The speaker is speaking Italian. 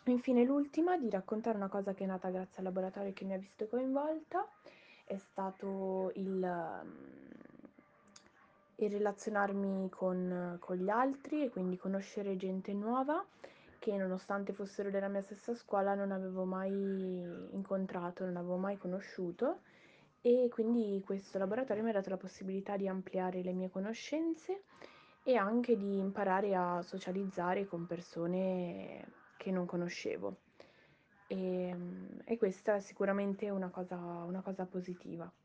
Infine l'ultima, di raccontare una cosa che è nata grazie al laboratorio che mi ha visto coinvolta, è stato il relazionarmi con gli altri e quindi conoscere gente nuova che nonostante fossero della mia stessa scuola non avevo mai incontrato, non avevo mai conosciuto e quindi questo laboratorio mi ha dato la possibilità di ampliare le mie conoscenze e anche di imparare a socializzare con persone che non conoscevo. E questa è sicuramente una cosa positiva.